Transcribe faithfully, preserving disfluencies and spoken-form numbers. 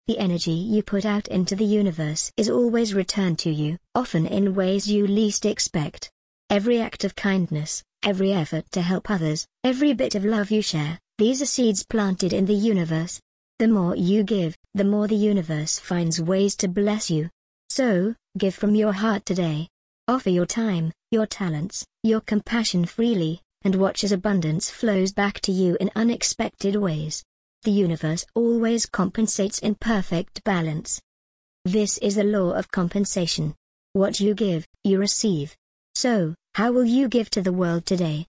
The energy you put out into the universe is always returned to you, often in ways you least expect. Every act of kindness, every effort to help others, every bit of love you share, these are seeds planted in the universe. The more you give, the more the universe finds ways to bless you. So, give from your heart today. Offer your time, your talents, your compassion freely, and watch as abundance flows back to you in unexpected ways. The universe always compensates in perfect balance. This is the law of compensation. What you give, you receive. So, how will you give to the world today?